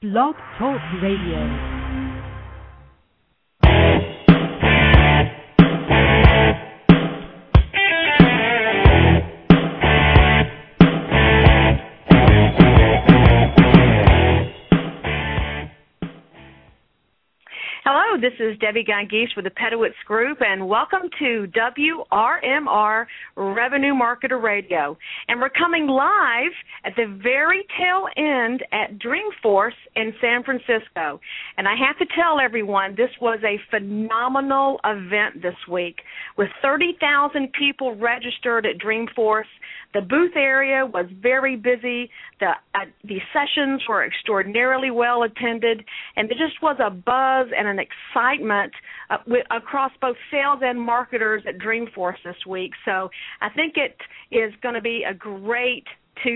Blog Talk Radio. Hello, this is Debbie Gangish with the Pedowitz Group, and welcome to WRMR Revenue Marketer Radio. And we're coming live at the very tail end at Dreamforce in San Francisco. And I have to tell everyone, this was a phenomenal event this week with 30,000 people registered at Dreamforce. The booth area was very busy. The sessions were extraordinarily well attended, and there just was a buzz and an excitement across both sales and marketers at Dreamforce this week. So I think it is going to be a great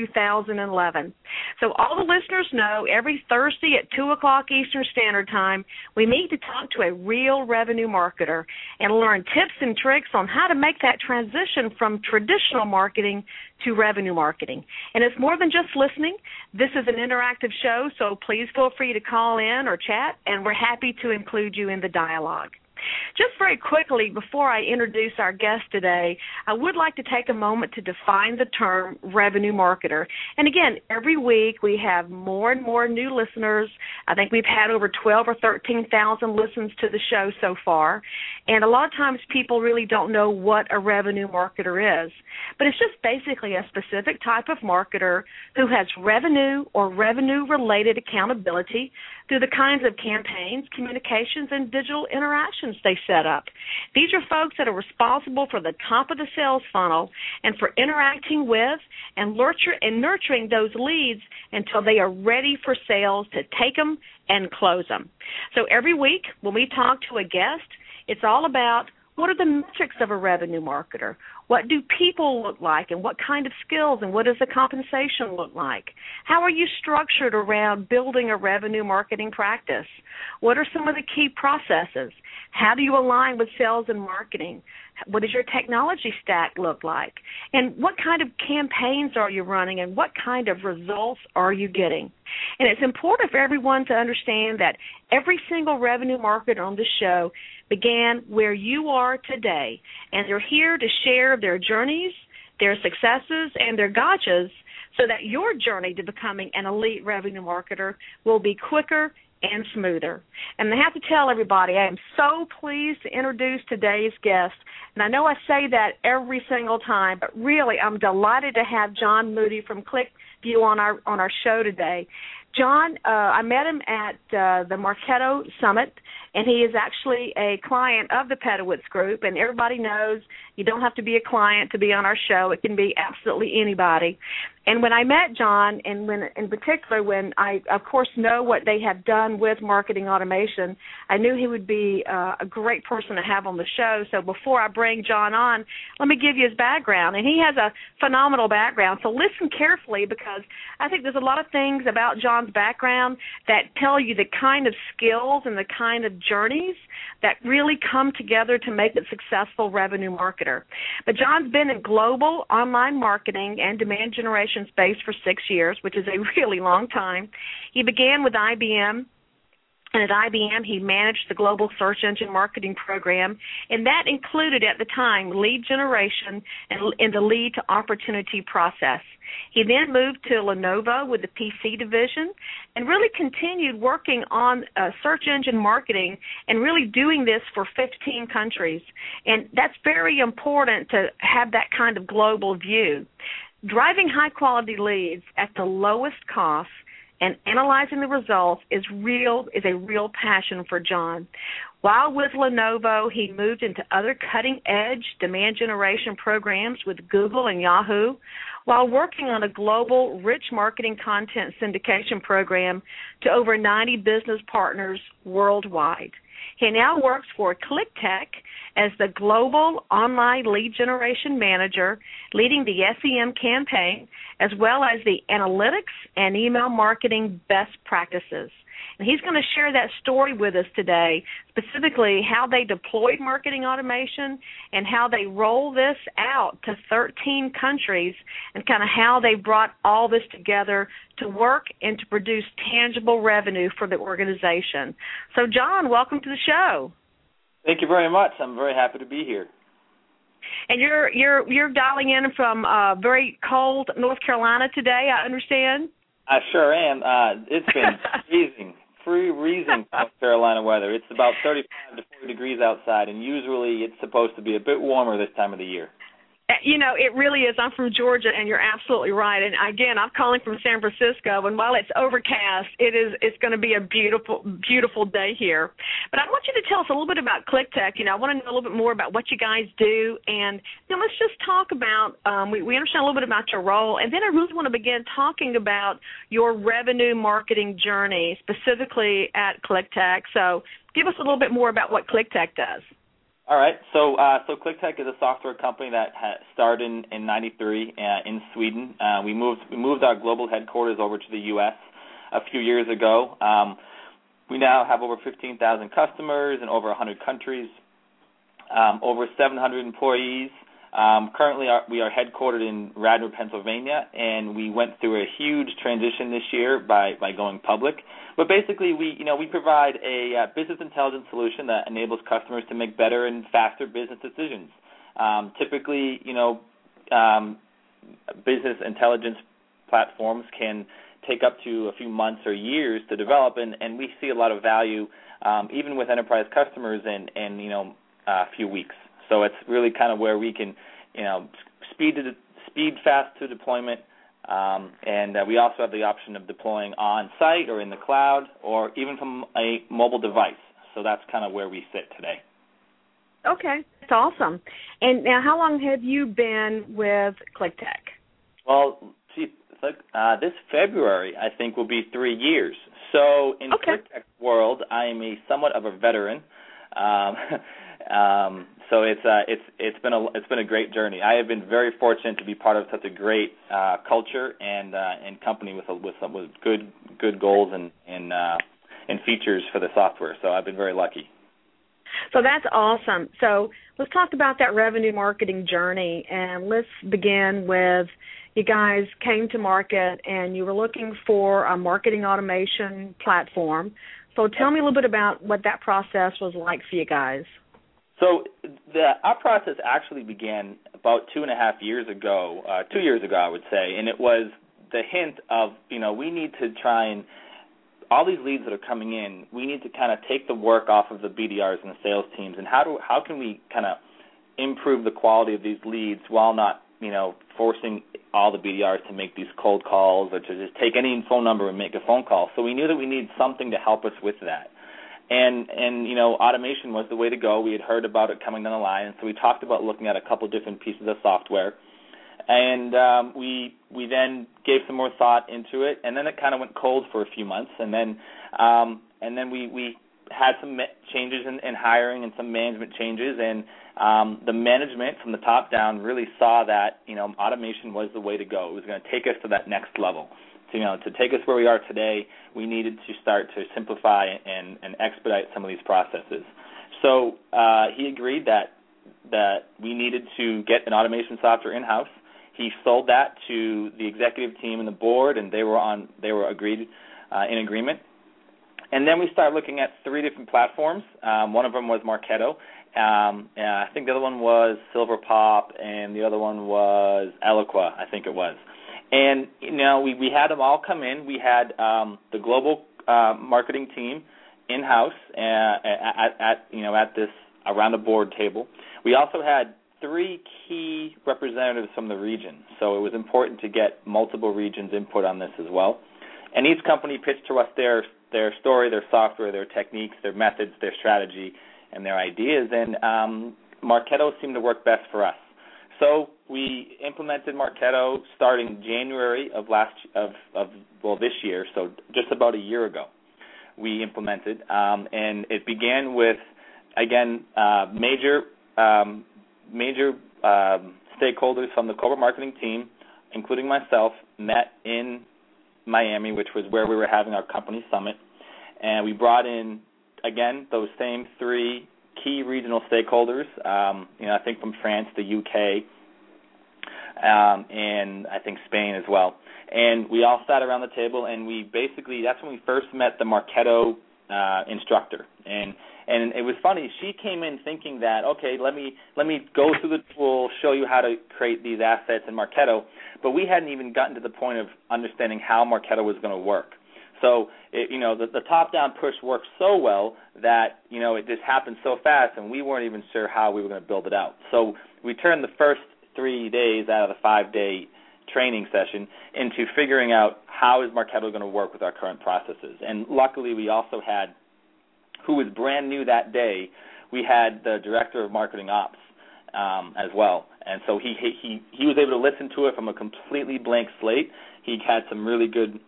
2011. So all the listeners know every Thursday at 2 o'clock Eastern Standard Time, we meet to talk to a real revenue marketer and learn tips and tricks on how to make that transition from traditional marketing to revenue marketing. And it's more than just listening. This is an interactive show, so please feel free to call in or chat, and we're happy to include you in the dialogue. Just very quickly, before I introduce our guest today, I would like to take a moment to define the term revenue marketer. And again, every week we have more and more new listeners. I think we've had over 12 or 13,000 listens to the show so far. And a lot of times people really don't know what a revenue marketer is. But it's just basically a specific type of marketer who has revenue or revenue-related accountability through the kinds of campaigns, communications, and digital interactions they set up. These are folks that are responsible for the top of the sales funnel and for interacting with and nurturing those leads until they are ready for sales to take them and close them. So every week when we talk to a guest, it's all about what are the metrics of a revenue marketer? What do people look like, and what kind of skills, and what does the compensation look like? How are you structured around building a revenue marketing practice? What are some of the key processes? How do you align with sales and marketing? What does your technology stack look like? And what kind of campaigns are you running, and what kind of results are you getting? And it's important for everyone to understand that every single revenue marketer on this show began where you are today, and they're here to share their journeys, their successes, and their gotchas so that your journey to becoming an elite revenue marketer will be quicker and smoother. And I have to tell everybody, I am so pleased to introduce today's guest. And I know I say that every single time, but really I'm delighted to have John Moody from ClickView on our show today. John, I met him at the Marketo Summit, and he is actually a client of the Pedowitz Group, and everybody knows you don't have to be a client to be on our show. It can be absolutely anybody. And when I met John, and in particular when I, of course, know what they have done with marketing automation, I knew he would be a great person to have on the show. So before I bring John on, let me give you his background. And he has a phenomenal background. So listen carefully, because I think there's a lot of things about John's background that tell you the kind of skills and the kind of journeys that really come together to make a successful revenue marketer. But John's been in global online marketing and demand generation space for 6 years, which is a really long time. He began with IBM, and at IBM he managed the global search engine marketing program, and that included at the time lead generation and the lead to opportunity process. He then moved to Lenovo with the PC division and really continued working on search engine marketing and really doing this for 15 countries. And that's very important to have that kind of global view. Driving high-quality leads at the lowest cost and analyzing the results is a real passion for John. While with Lenovo, he moved into other cutting-edge demand generation programs with Google and Yahoo, while working on a global rich marketing content syndication program to over 90 business partners worldwide. He now works for ClickTech as the global online lead generation manager, leading the SEM campaign as well as the analytics and email marketing best practices. And he's going to share that story with us today, specifically how they deployed marketing automation and how they roll this out to 13 countries and kind of how they brought all this together to work and to produce tangible revenue for the organization. So, John, welcome to the show. Thank you very much. I'm very happy to be here. And you're dialing in from very cold North Carolina today, I understand? I sure am. It's been freezing North Carolina weather. It's about 35 to 40 degrees outside, and usually it's supposed to be a bit warmer this time of the year. You know, it really is. I'm from Georgia, and you're absolutely right. And, again, I'm calling from San Francisco, and while it's overcast, it's going to be a beautiful, beautiful day here. But I want you to tell us a little bit about Clicktech. You know, I want to know a little bit more about what you guys do, and let's just talk about, we understand a little bit about your role, and then I really want to begin talking about your revenue marketing journey, specifically at Clicktech. So give us a little bit more about what Clicktech does. All right, so Clicktech is a software company that started in '93 in Sweden. We moved our global headquarters over to the U.S. a few years ago. We now have over 15,000 customers in over 100 countries, over 700 employees. Currently, we are headquartered in Radnor, Pennsylvania, and we went through a huge transition this year by going public. But basically, we provide a business intelligence solution that enables customers to make better and faster business decisions. Typically, business intelligence platforms can take up to a few months or years to develop, and we see a lot of value, even with enterprise customers, in a few weeks. So it's really kind of where we can, speed fast to deployment, and we also have the option of deploying on-site or in the cloud or even from a mobile device. So that's kind of where we sit today. Okay, that's awesome. And now, how long have you been with Clicktech? Well, this February, I think, will be 3 years. So in Clicktech's world, I am somewhat of a veteran. So it's been a great journey. I have been very fortunate to be part of such a great culture and company with good goals and features for the software. So I've been very lucky. So that's awesome. So let's talk about that revenue marketing journey, and let's begin with you guys came to market and you were looking for a marketing automation platform. So tell me a little bit about what that process was like for you guys. So our process actually began about 2.5 years ago, 2 years ago, I would say, and it was the hint of, we need to try and, all these leads that are coming in, we need to kind of take the work off of the BDRs and the sales teams, and how can we kind of improve the quality of these leads while not, forcing all the BDRs to make these cold calls or to just take any phone number and make a phone call. So we knew that we needed something to help us with that. And automation was the way to go. We had heard about it coming down the line, and so we talked about looking at a couple different pieces of software. And we then gave some more thought into it, and then it kind of went cold for a few months, and then we had some changes in hiring and some management changes, and the management from the top down really saw that automation was the way to go. It was going to take us to that next level. To take us where we are today, we needed to start to simplify and expedite some of these processes. So he agreed that we needed to get an automation software in-house. He sold that to the executive team and the board, and they were agreed in agreement. And then we started looking at 3 different platforms. One of them was Marketo. I think the other one was Silverpop, and the other one was Eloqua, I think it was. And we had them all come in. We had the global marketing team in-house at this around the board table. We also had 3 key representatives from the region, so it was important to get multiple regions' input on this as well. And each company pitched to us their story, their software, their techniques, their methods, their strategy, and their ideas. And Marketo seemed to work best for us. So we implemented Marketo starting January of this year, so just about a year ago. We implemented, and it began with, again, major stakeholders from the corporate marketing team, including myself, met in Miami, which was where we were having our company summit, and we brought in, again, those same 3 key regional stakeholders, I think from France, the UK, and I think Spain as well. And we all sat around the table, and that's when we first met the Marketo instructor. And it was funny. She came in thinking that, okay, let me go through the tool, show you how to create these assets in Marketo, but we hadn't even gotten to the point of understanding how Marketo was going to work. So, the top-down push worked so well that, it just happened so fast, and we weren't even sure how we were going to build it out. So we turned the first 3 days out of the 5-day training session into figuring out how is Marketo going to work with our current processes. And luckily, we also had, who was brand new that day, we had the director of marketing ops as well. And so he was able to listen to it from a completely blank slate. He had some really good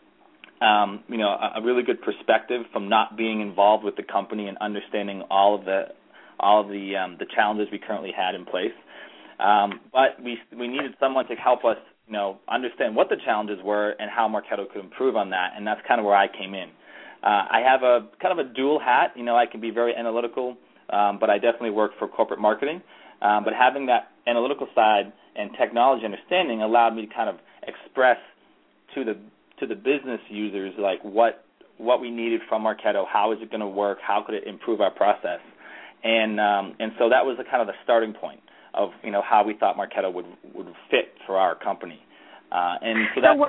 a really good perspective from not being involved with the company and understanding all of the challenges we currently had in place. But we needed someone to help us, understand what the challenges were and how Marketo could improve on that, and that's kind of where I came in. I have a kind of a dual hat. I can be very analytical, but I definitely work for corporate marketing. But having that analytical side and technology understanding allowed me to kind of express to the business users like what we needed from Marketo, how is it going to work, how could it improve our process, and so that was the kind of the starting point of how we thought Marketo would fit for our company. And so what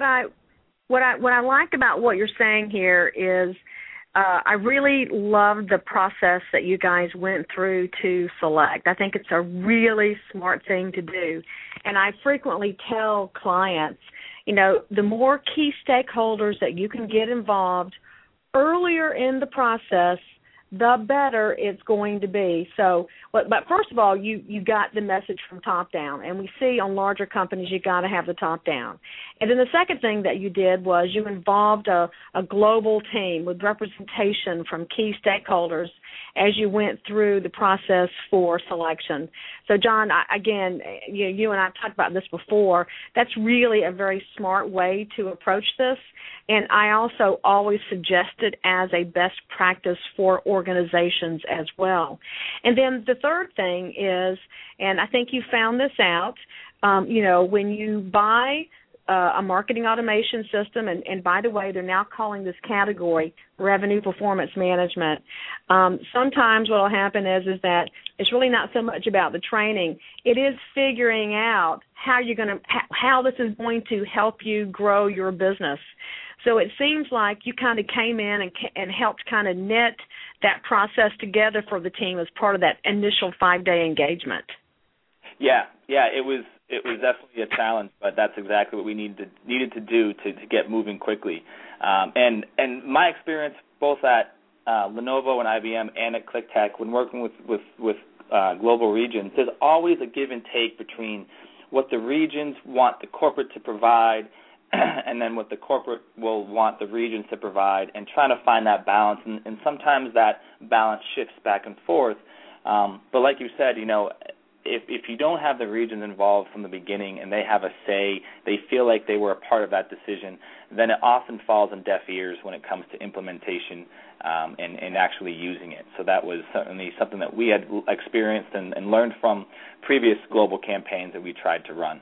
I like about what you're saying here is I really love the process that you guys went through to select. I think it's a really smart thing to do, and I frequently tell clients, the more key stakeholders that you can get involved earlier in the process, the better it's going to be. So, but first of all, you got the message from top down, and we see on larger companies you got to have the top down. And then the second thing that you did was you involved a global team with representation from key stakeholders as you went through the process for selection. So, John, again, you and I talked about this before. That's really a very smart way to approach this, and I also always suggest it as a best practice for organizations as well. And then the third thing is, and I think you found this out, when you buy a marketing automation system, and by the way, they're now calling this category revenue performance management. Sometimes what will happen is that it's really not so much about the training. It is figuring out how this is going to help you grow your business. So it seems like you kind of came in and helped kind of knit that process together for the team as part of that initial 5-day engagement. Yeah, it was definitely a challenge, but that's exactly what we needed to do to get moving quickly. And my experience both at Lenovo and IBM and at ClickTech, when working with global regions, there's always a give and take between what the regions want the corporate to provide and then what the corporate will want the regions to provide, and trying to find that balance. And sometimes that balance shifts back and forth. But like you said, if you don't have the regions involved from the beginning and they have a say, they feel like they were a part of that decision, then it often falls on deaf ears when it comes to implementation and actually using it. So that was certainly something that we had experienced and learned from previous global campaigns that we tried to run.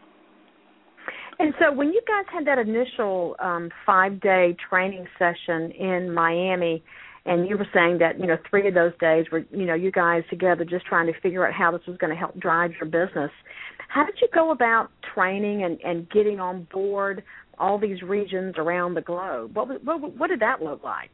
And so when you guys had that initial 5-day training session in Miami, and you were saying that, 3 of those days were, you guys together just trying to figure out how this was going to help drive your business. How did you go about training and getting on board all these regions around the globe? What did that look like?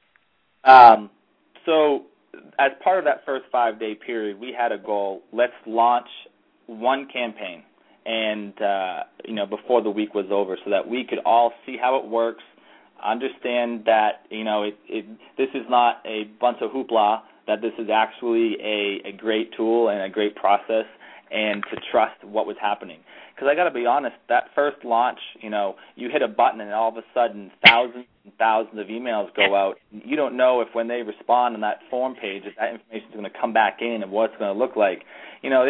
So as part of that first 5-day period, we had a goal. Let's launch one campaign, and before the week was over, so that we could all see how it works, understand that this is not a bunch of hoopla, that this is actually a great tool and a great process, and to trust what was happening. Because I got to be honest, that first launch, you hit a button and all of a sudden thousands and thousands of emails go out. You don't know if when they respond on that form page, if that information is going to come back in and what it's going to look like.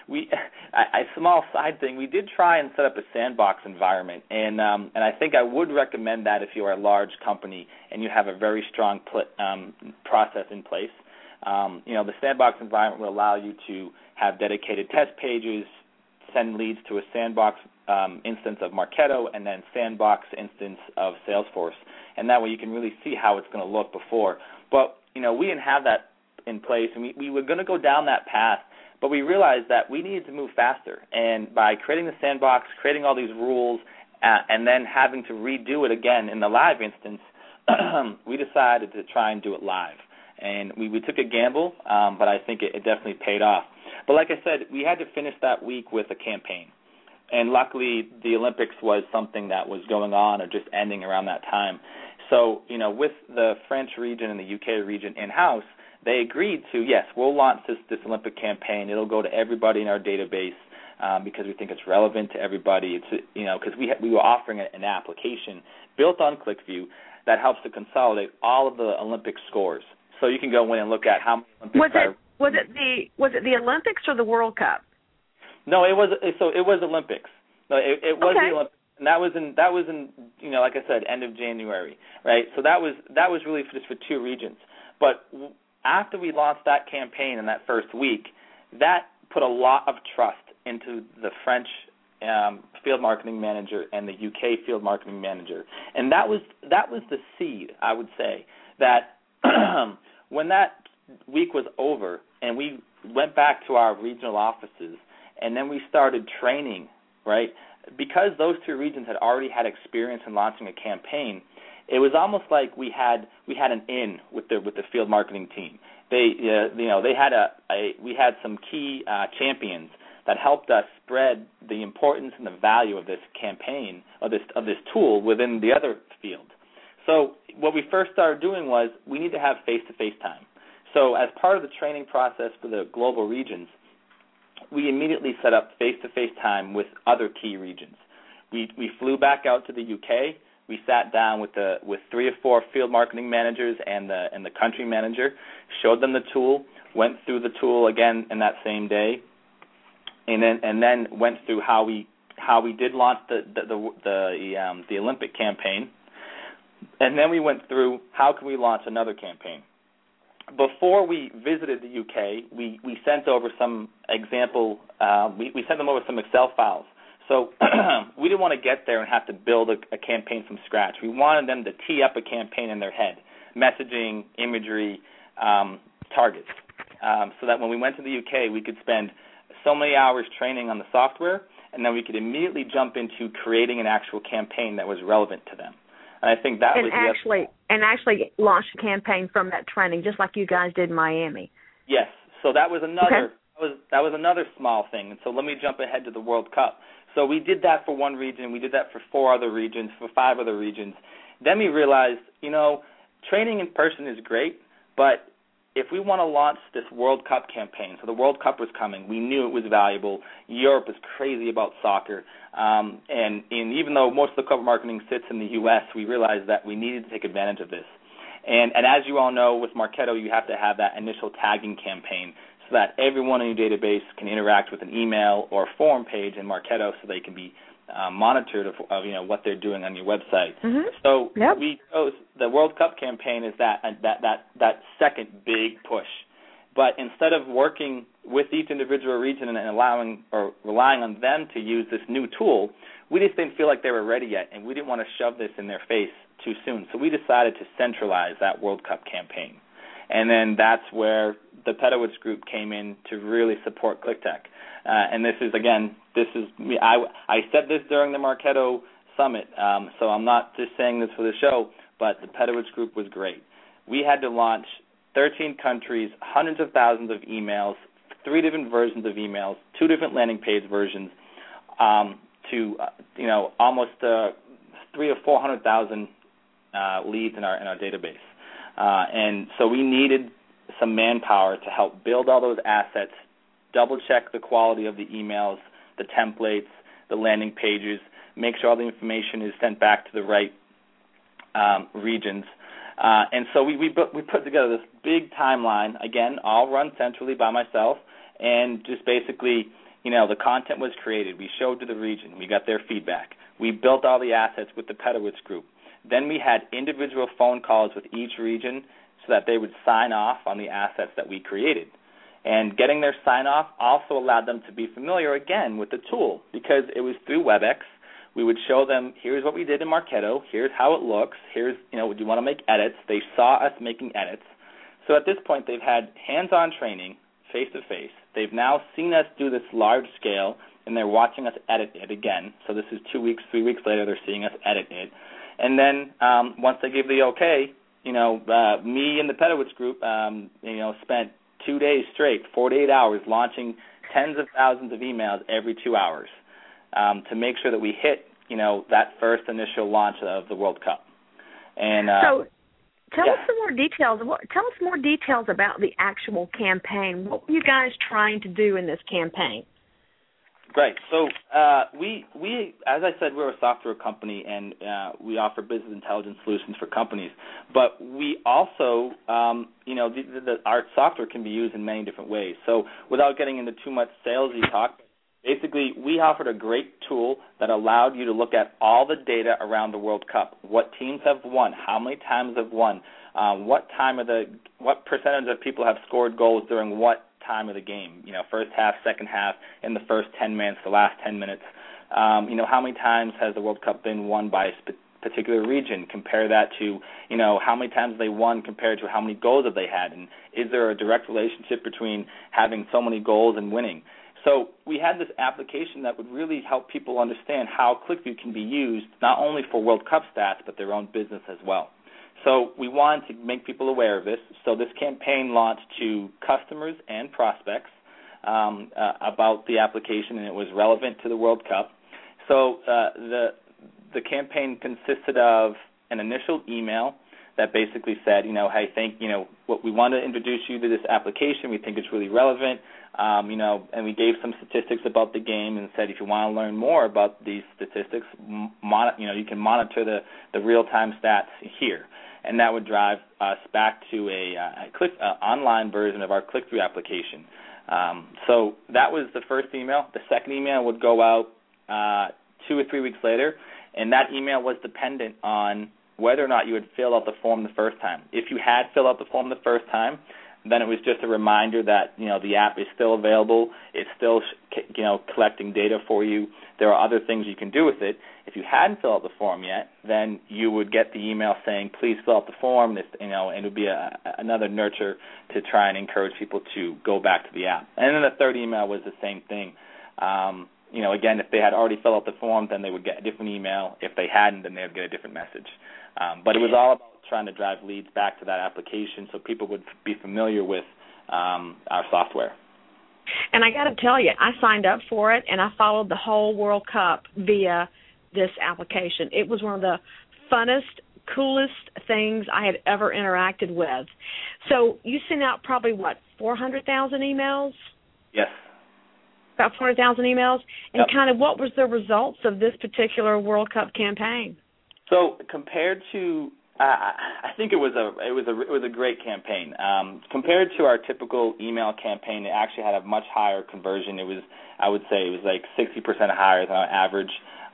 a small side thing, we did try and set up a sandbox environment, and I think I would recommend that if you are a large company and you have a very strong process in place. The sandbox environment will allow you to have dedicated test pages, send leads to a sandbox instance of Marketo, and then sandbox instance of Salesforce, and that way you can really see how it's going to look before. But we didn't have that in place, and we were going to go down that path, but we realized that we needed to move faster. And by creating the sandbox, creating all these rules, and then having to redo it again in the live instance, we decided to try and do it live. And we took a gamble, but I think it definitely paid off. But like I said, we had to finish that week with a campaign. And luckily, the Olympics was something that was going on or just ending around that time. So, with the French region and the UK region in-house, they agreed to, yes, we'll launch this Olympic campaign. It'll go to everybody in our database because we think it's relevant to everybody. It's because we were offering an application built on ClickView that helps to consolidate all of the Olympic scores. So you can go in and look at how many Olympics was it the Olympics or the World Cup? No, it was Olympics. No, it was the Olympics. And that was in like I said, end of January, right? So that was really just for two regions. But after we launched that campaign in that first week, that put a lot of trust into the French field marketing manager and the UK field marketing manager, and that was the seed, I would say, that when that week was over and we went back to our regional offices and then we started training, right? Because those two regions had already had experience in launching a campaign, it was almost like we had an in with the field marketing team. We had some key champions that helped us spread the importance and the value of this campaign of this tool within the other field. So what we first started doing was we need to have face-to-face time. So as part of the training process for the global regions, we immediately set up face-to-face time with other key regions. We flew back out to the UK. We sat down with 3 or 4 field marketing managers and the country manager, showed them the tool, went through the tool again in that same day, and then went through how we did launch the Olympic campaign, and then we went through how can we launch another campaign. Before we visited the UK, we sent over some example. We sent them over some Excel files. So we didn't want to get there and have to build a campaign from scratch. We wanted them to tee up a campaign in their head, messaging, imagery, targets, so that when we went to the UK, we could spend so many hours training on the software, and then we could immediately jump into creating an actual campaign that was relevant to them. And I think that was actually launched a campaign from that training, just like you guys did in Miami. Yes. So that was another that was another small thing. And so let me jump ahead to the World Cup. So we did that for one region. We did that for 4 other regions, for 5 other regions. Then we realized, training in person is great, but if we want to launch this World Cup campaign, so the World Cup was coming, we knew it was valuable. Europe is crazy about soccer. And even though most of the corporate marketing sits in the U.S., we realized that we needed to take advantage of this. And as you all know, with Marketo, you have to have that initial tagging campaign so that everyone in your database can interact with an email or forum page in Marketo so they can be monitored of what they're doing on your website. Mm-hmm. So we chose the World Cup campaign as that second big push. But instead of working with each individual region and relying on them to use this new tool, we just didn't feel like they were ready yet, and we didn't want to shove this in their face too soon. So we decided to centralize that World Cup campaign. And then that's where the Pedowitz Group came in to really support ClickTech. And this is me. I said this during the Marketo Summit, so I'm not just saying this for the show, but the Pedowitz Group was great. We had to launch 13 countries, hundreds of thousands of emails, 3 different versions of emails, 2 different landing page versions, to almost 300,000 or 400,000 leads in our database. And so we needed some manpower to help build all those assets, double-check the quality of the emails, the templates, the landing pages, make sure all the information is sent back to the right regions. And so we put together this big timeline, again, all run centrally by myself, and just basically the content was created. We showed to the region. We got their feedback. We built all the assets with the Pedowitz Group. Then we had individual phone calls with each region so that they would sign off on the assets that we created. And getting their sign-off also allowed them to be familiar, again, with the tool, because it was through WebEx. We would show them, here's what we did in Marketo, here's how it looks, here's, do you want to make edits? They saw us making edits. So at this point, they've had hands-on training, face-to-face. They've now seen us do this large scale, and they're watching us edit it again. So this is 2 weeks, 3 weeks later, they're seeing us edit it. And then once they give the okay, me and the Pedowitz Group, spent 2 days straight, 48 hours, launching tens of thousands of emails every 2 hours to make sure that we hit, that first initial launch of the World Cup. And so, tell us some more details. Tell us more details about the actual campaign. What were you guys trying to do in this campaign? Great. So we, as I said, we're a software company, and we offer business intelligence solutions for companies. But we also, our software can be used in many different ways. So without getting into too much salesy talk, basically we offered a great tool that allowed you to look at all the data around the World Cup. What teams have won? How many times have won? What percentage of people have scored goals during what time of the game, first half, second half, in the first 10 minutes, the last 10 minutes. How many times has the World Cup been won by a particular region? Compare that to, how many times they won compared to how many goals have they had, and is there a direct relationship between having so many goals and winning? So we had this application that would really help people understand how ClickView can be used not only for World Cup stats, but their own business as well. So we wanted to make people aware of this. So this campaign launched to customers and prospects about the application, and it was relevant to the World Cup. So the campaign consisted of an initial email that basically said, what we want to introduce you to this application. We think it's really relevant, and we gave some statistics about the game and said if you want to learn more about these statistics, you can monitor the real-time stats here. And that would drive us back to a online version of our ClickView application. So that was the first email. The second email would go out 2 or 3 weeks later, and that email was dependent on whether or not you had filled out the form the first time. If you had filled out the form the first time, then it was just a reminder that the app is still available. It's still collecting data for you. There are other things you can do with it. If you hadn't filled out the form yet, then you would get the email saying, "Please fill out the form." And it would be another nurture to try and encourage people to go back to the app. And then the third email was the same thing. Again, if they had already filled out the form, then they would get a different email. If they hadn't, then they would get a different message. But it was all about trying to drive leads back to that application so people would be familiar with our software. And I got to tell you, I signed up for it, and I followed the whole World Cup via this application. It was one of the funnest, coolest things I had ever interacted with. So you sent out probably, 400,000 emails? Yes. About 400,000 emails? And Yep. kind of what was the results of this particular World Cup campaign? So compared to I think it was a great campaign. Compared to our typical email campaign, it actually had a much higher conversion. I would say it was like 60% higher than our average.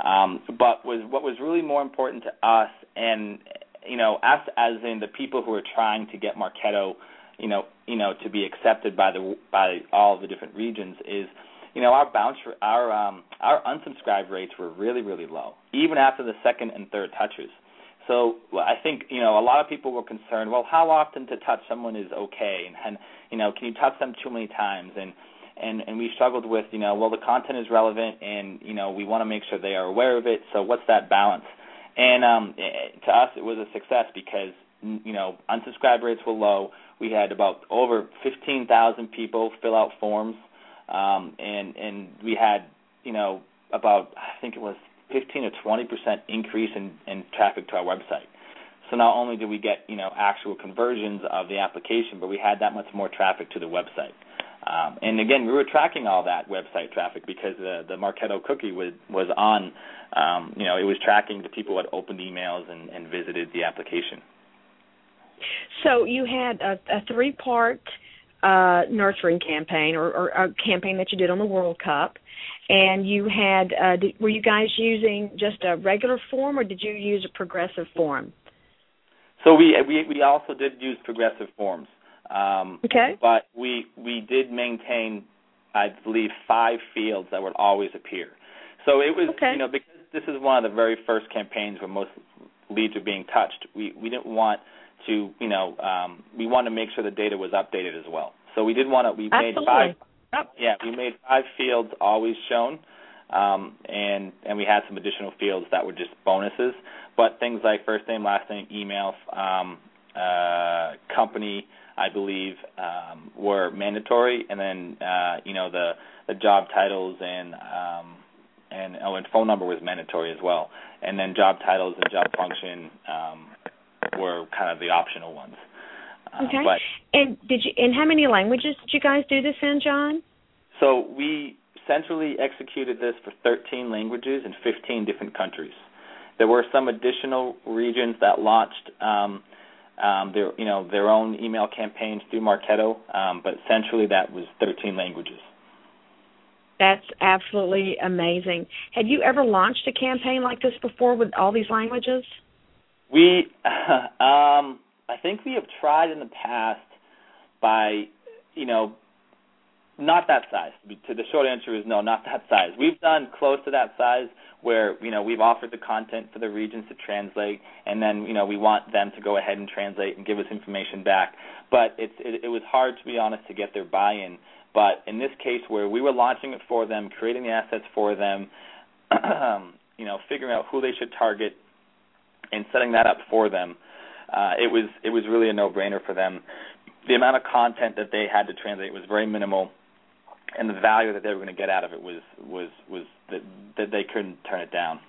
But what was really more important to us, and us as in the people who are trying to get Marketo, to be accepted by all of the different regions, is our unsubscribe rates were really, really low, even after the second and third touches. So I think, a lot of people were concerned, well, how often to touch someone is okay? And can you touch them too many times? And we struggled with, the content is relevant and, we want to make sure they are aware of it. So what's that balance? And to us, it was a success because, unsubscribe rates were low. We had about over 15,000 people fill out forms. And we had, about, I think it was 15 to 20% increase in traffic to our website. So not only did we get, actual conversions of the application, but we had that much more traffic to the website. And again, we were tracking all that website traffic because the Marketo cookie was on, it was tracking the people who had opened emails and visited the application. So you had a three-part nurturing campaign or a campaign that you did on the World Cup, and you had were you guys using just a regular form, or did you use a progressive form? So we also did use progressive forms. Okay. But we did maintain, I believe, 5 fields that would always appear. So it was, okay. Because this is one of the very first campaigns where most leads are being touched, we didn't want to, we wanted to make sure the data was updated as well. So we did want to, we made 5. Yep. Yeah, we made 5 fields always shown, and we had some additional fields that were just bonuses. But things like first name, last name, email, company, I believe, were mandatory, and then the job titles and phone number was mandatory as well, and then job titles and job function were kind of the optional ones. Okay. And how many languages did you guys do this in, John? So we centrally executed this for 13 languages in 15 different countries. There were some additional regions that launched their own email campaigns through Marketo, but essentially that was 13 languages. That's absolutely amazing. Had you ever launched a campaign like this before with all these languages? We, I think we have tried in the past by, not that size. The short answer is no, not that size. We've done close to that size where, we've offered the content for the regions to translate, and then, we want them to go ahead and translate and give us information back. But it was hard, to be honest, to get their buy-in. But in this case where we were launching it for them, creating the assets for them, figuring out who they should target and setting that up for them, it was really a no-brainer for them. The amount of content that they had to translate was very minimal, and the value that they were going to get out of it was that they couldn't turn it down.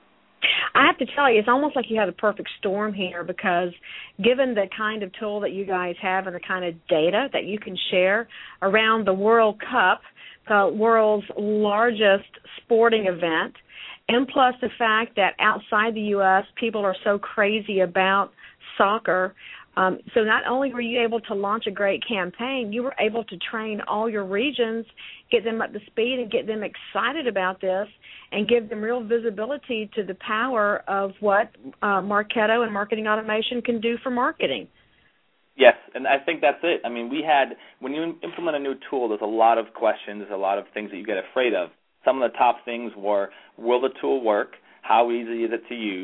I have to tell you, it's almost like you had a perfect storm here, because given the kind of tool that you guys have and the kind of data that you can share around the World Cup, the world's largest sporting event, and plus the fact that outside the U.S. people are so crazy about soccer, so not only were you able to launch a great campaign, you were able to train all your regions, get them up to speed and get them excited about this, and give them real visibility to the power of what Marketo and marketing automation can do for marketing. Yes, and I think that's it. I mean, when you implement a new tool, there's a lot of questions, a lot of things that you get afraid of. Some of the top things were, will the tool work? How easy is it to use?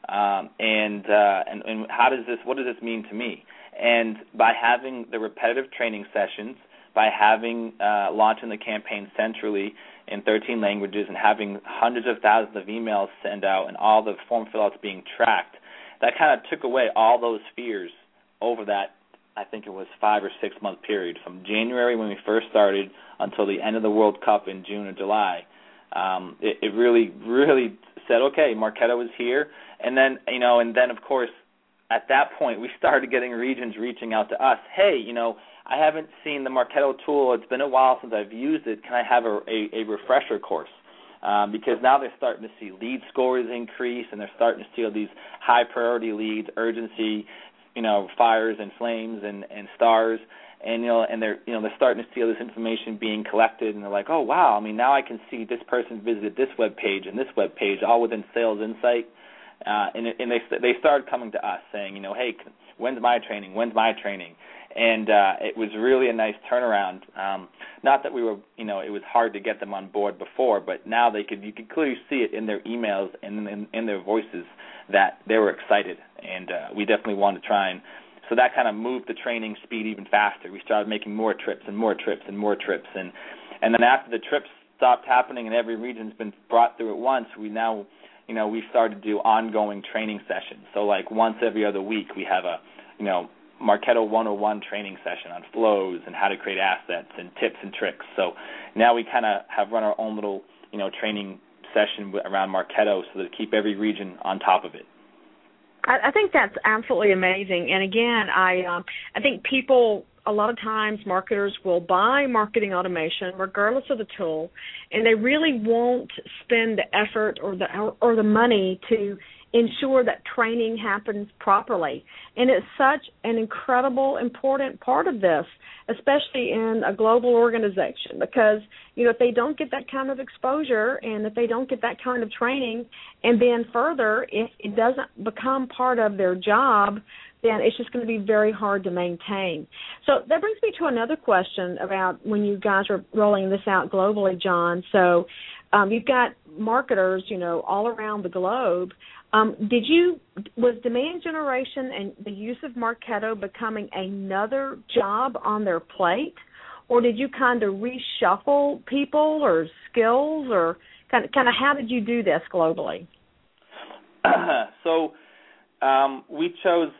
And what does this mean to me? And by having the repetitive training sessions, by having launching the campaign centrally in 13 languages and having hundreds of thousands of emails sent out and all the form fill-outs being tracked, that kind of took away all those fears over that, I think it was 5 or 6 month period, from January when we first started until the end of the World Cup in June or July. It really, really said, okay, Marketo is here. And then, of course, at that point, we started getting regions reaching out to us. Hey, I haven't seen the Marketo tool. It's been a while since I've used it. Can I have a refresher course? Because now they're starting to see lead scores increase, and they're starting to see all these high priority leads, urgency, fires and flames and stars, and they're starting to see all this information being collected, and they're like, oh wow, I mean, now I can see this person visited this web page and this web page, all within Sales Insight. And they started coming to us saying, hey, when's my training? And it was really a nice turnaround. Not that we were, it was hard to get them on board before, but now you could clearly see it in their emails and in their voices that they were excited. And we definitely wanted to try and, so that kind of moved the training speed even faster. We started making more trips and more trips and more trips. And then after the trips stopped happening and every region's been brought through at once, we started to do ongoing training sessions. So like once every other week we have a, Marketo 101 training session on flows and how to create assets and tips and tricks. So now we kind of have run our own little, training session around Marketo so to keep every region on top of it. I think that's absolutely amazing. And again, I think people, a lot of times marketers will buy marketing automation regardless of the tool, and they really won't spend the effort or the money to ensure that training happens properly. And it's such an incredible, important part of this, especially in a global organization, because, if they don't get that kind of exposure and if they don't get that kind of training, and then further, if it doesn't become part of their job, then it's just going to be very hard to maintain. So that brings me to another question about when you guys are rolling this out globally, John. So you've got marketers, all around the globe. Was demand generation and the use of Marketo becoming another job on their plate, or did you kind of reshuffle people or skills, or kind of how did you do this globally? So we chose.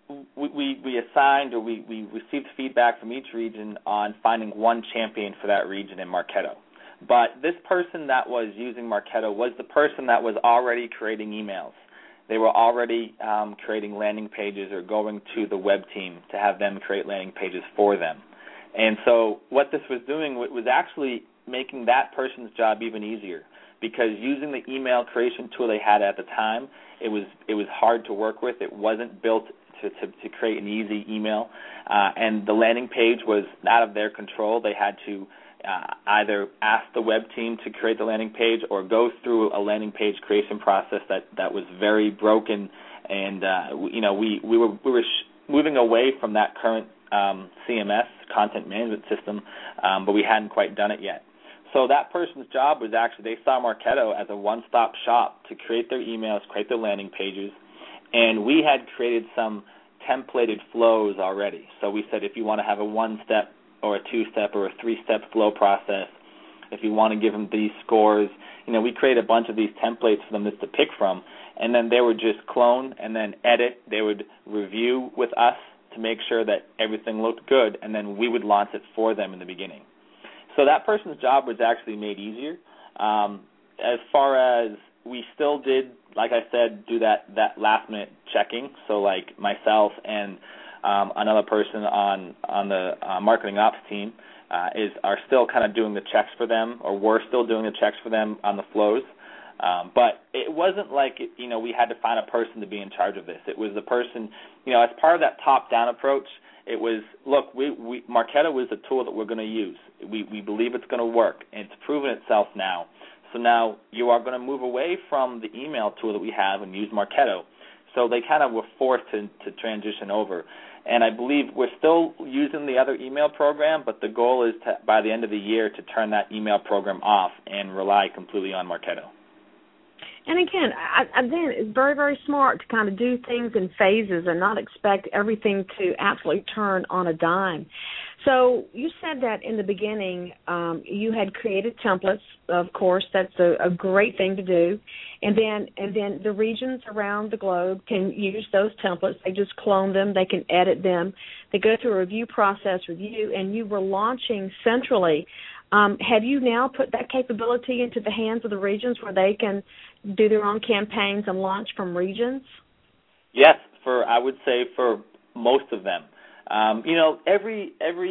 We assigned, or we received feedback from each region on finding one champion for that region in Marketo. But this person that was using Marketo was the person that was already creating emails. They were already creating landing pages or going to the web team to have them create landing pages for them. And so what this was doing was actually making that person's job even easier, because using the email creation tool they had at the time, it was hard to work with. It wasn't built to create an easy email, and the landing page was out of their control. They had to either ask the web team to create the landing page or go through a landing page creation process that was very broken, and we were moving away from that current CMS, content management system, but we hadn't quite done it yet. So that person's job was actually, they saw Marketo as a one-stop shop to create their emails, create their landing pages, and we had created some templated flows already. So we said if you want to have a one-step or a two-step or a three-step flow process, if you want to give them these scores, we created a bunch of these templates for them just to pick from, and then they would just clone and then edit. They would review with us to make sure that everything looked good, and then we would launch it for them in the beginning. So that person's job was actually made easier. As far as we still did, like I said, do that last-minute checking. So like myself and another person on the marketing ops team are still kind of doing the checks for them, or we're still doing the checks for them on the flows. But it wasn't like, we had to find a person to be in charge of this. It was the person, as part of that top-down approach, it was, look, Marketo is a tool that we're going to use. We believe it's going to work, and it's proven itself now. So now you are going to move away from the email tool that we have and use Marketo. So they kind of were forced to transition over. And I believe we're still using the other email program, but the goal is by the end of the year to turn that email program off and rely completely on Marketo. And again, I think it's very, very smart to kind of do things in phases and not expect everything to absolutely turn on a dime. So you said that in the beginning you had created templates. Of course, that's a great thing to do. And then the regions around the globe can use those templates. They just clone them. They can edit them. They go through a review process with you, and you were launching centrally. Have you now put that capability into the hands of the regions where they can do their own campaigns and launch from regions? Yes, I would say for most of them. Every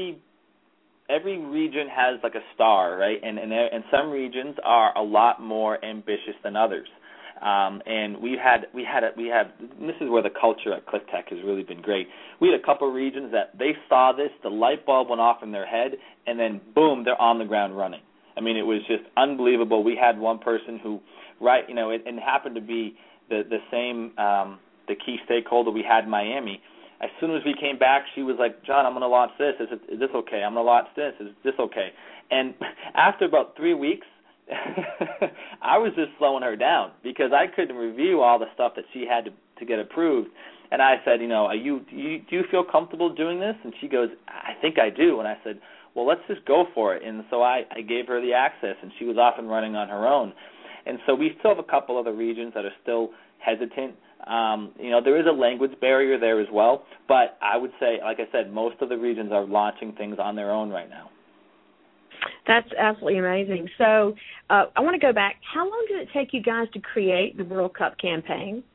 region has like a star, right? And some regions are a lot more ambitious than others. And we have. This is where the culture at ClickTech has really been great. We had a couple of regions that they saw this, the light bulb went off in their head, and then boom, they're on the ground running. I mean, it was just unbelievable. We had one person who, it happened to be the same, the key stakeholder we had in Miami. As soon as we came back, she was like, John, I'm going to launch this. Is this okay? I'm going to launch this. Is this okay? And after about 3 weeks, I was just slowing her down because I couldn't review all the stuff that she had to get approved. And I said, do you feel comfortable doing this? And she goes, I think I do. And I said, well, let's just go for it. And so I gave her the access, and she was off and running on her own. And so we still have a couple other regions that are still hesitant. There is a language barrier there as well. But I would say, like I said, most of the regions are launching things on their own right now. That's absolutely amazing. So I want to go back. How long did it take you guys to create the World Cup campaign?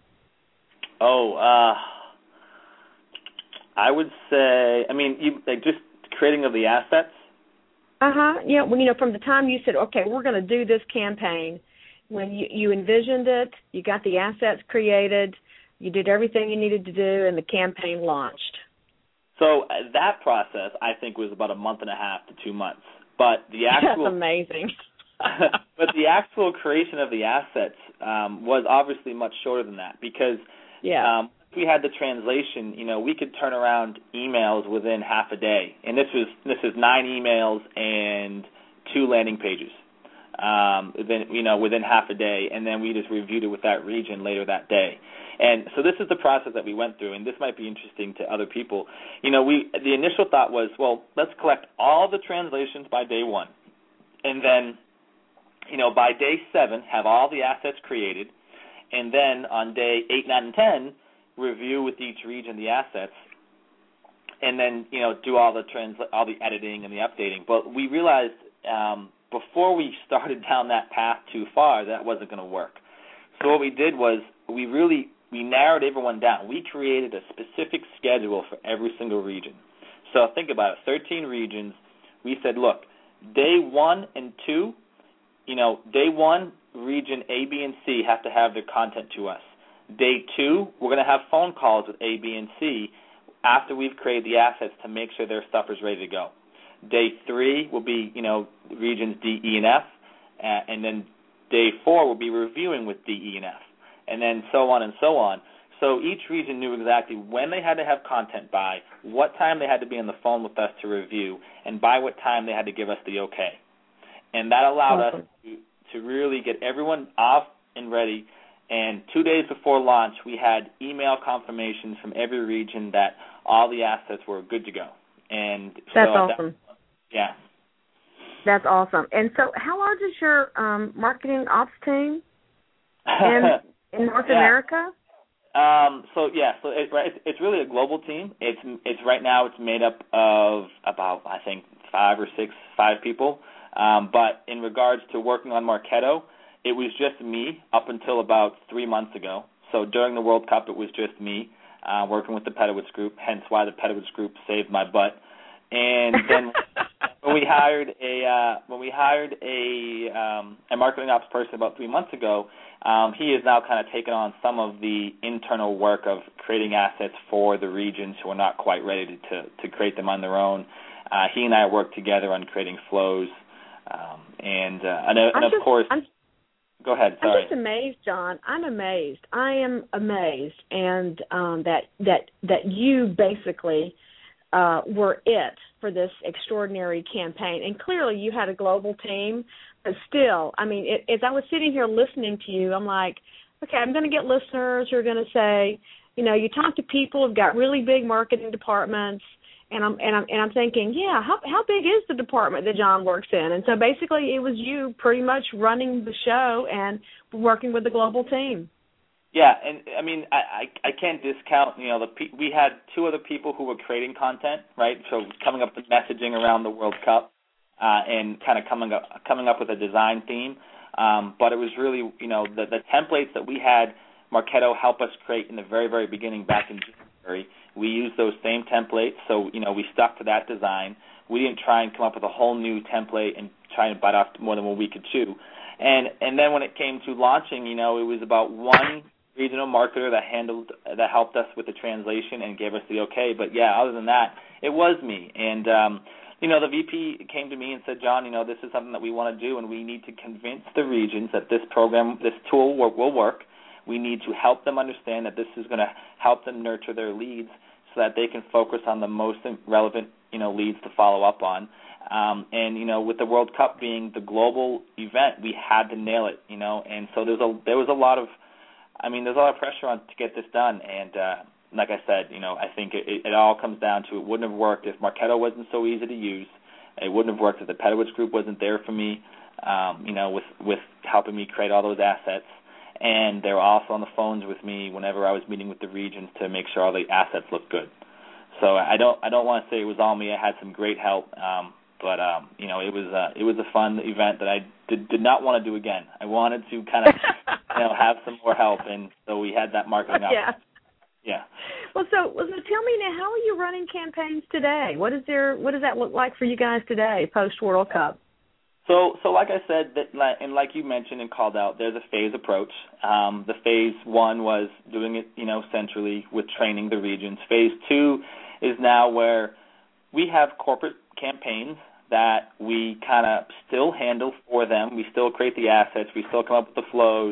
I would say, just creating of the assets? Yeah, from the time you said, okay, we're going to do this campaign, when you envisioned it, you got the assets created, you did everything you needed to do, and the campaign launched? So that process, I think, was about a month and a half to 2 months. But the actual That's amazing. but the actual creation of the assets was obviously much shorter than that, because if we had the translation, we could turn around emails within half a day, and this is 9 emails and 2 landing pages. Within half a day, and then we just reviewed it with that region later that day. And so this is the process that we went through, and this might be interesting to other people. The initial thought was, well, let's collect all the translations by day 1, and then, by day 7, have all the assets created, and then on day 8, 9, and 10, review with each region the assets, and then, do all the editing and the updating. But we realized before we started down that path too far, that wasn't going to work. So what we did was we narrowed everyone down. We created a specific schedule for every single region. So think about it, 13 regions. We said, look, day 1 and 2, day 1, region A, B, and C have to have their content to us. Day 2, we're going to have phone calls with A, B, and C after we've created the assets to make sure their stuff is ready to go. Day 3 will be, regions D, E, and F, and then day 4 will be reviewing with D, E, and F, and then so on and so on. So each region knew exactly when they had to have content by, what time they had to be on the phone with us to review, and by what time they had to give us the okay. And that allowed us to really get everyone off and ready. And 2 days before launch, we had email confirmations from every region that all the assets were good to go. And that's awesome. Yeah. That's awesome. And so how large is your marketing ops team in North America? So it's really a global team. It's right now it's made up of about, I think, 5 people. But in regards to working on Marketo, it was just me up until about 3 months ago. So during the World Cup, it was just me working with the Pedowitz Group, hence why the Pedowitz Group saved my butt. And then when we hired a marketing ops person about 3 months ago, he has now kind of taken on some of the internal work of creating assets for the regions who are not quite ready to create them on their own. He and I work together on creating flows, and of course. Go ahead. Sorry. I'm just amazed, John. I'm amazed. I am amazed, and that you basically were it for this extraordinary campaign. And clearly, you had a global team, but still, I mean, as I was sitting here listening to you, I'm like, okay, I'm going to get listeners who are going to say, you talk to people who've got really big marketing departments. And I'm thinking, yeah, how big is the department that John works in? And so basically, it was you pretty much running the show and working with the global team. Yeah, and I mean, I can't discount. We had 2 other people who were creating content, right? So coming up with messaging around the World Cup, and kind of coming up with a design theme. But it was really, the templates that we had Marketo help us create in the very, very beginning back in January. We used those same templates, so we stuck to that design. We didn't try and come up with a whole new template and try and bite off more than what we could chew. And then when it came to launching, it was about one regional marketer that helped us with the translation and gave us the okay. But yeah, other than that, it was me. And the VP came to me and said, John, this is something that we want to do, and we need to convince the regions that this tool will work. We need to help them understand that this is going to help them nurture their leads so that they can focus on the most relevant, leads to follow up on. And with the World Cup being the global event, we had to nail it, And so there's a lot of pressure on to get this done. And like I said, I think it all comes down to it wouldn't have worked if Marketo wasn't so easy to use. It wouldn't have worked if the Pedowitz Group wasn't there for me, with helping me create all those assets. And they were also on the phones with me whenever I was meeting with the regions to make sure all the assets looked good. So I don't want to say it was all me. I had some great help, but it was a fun event that I did not want to do again. I wanted to kind of have some more help, and so we had that marketing out. Yeah. Yeah. Well, so tell me now, how are you running campaigns today? What does that look like for you guys today, post World Cup? So like I said, and like you mentioned and called out, there's a phase approach. The phase 1 was doing it, centrally with training the regions. Phase 2 is now where we have corporate campaigns that we kind of still handle for them. We still create the assets. We still come up with the flows.